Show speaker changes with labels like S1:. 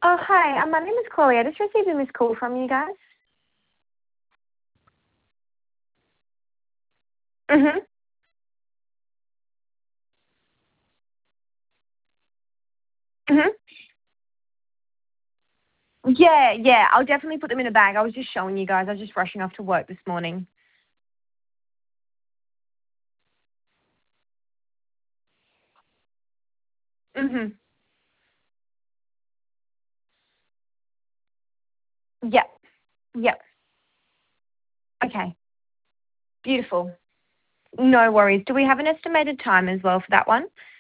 S1: Oh, hi. My name is Chloe. I just received a missed call from you guys. Mhm. Mhm. Yeah, yeah. I'll definitely put them in a bag. I was just showing you guys. I was just rushing off to work this morning. Mhm. Yep. Yep. Okay. Beautiful. No worries. Do we have an estimated time as well for that one?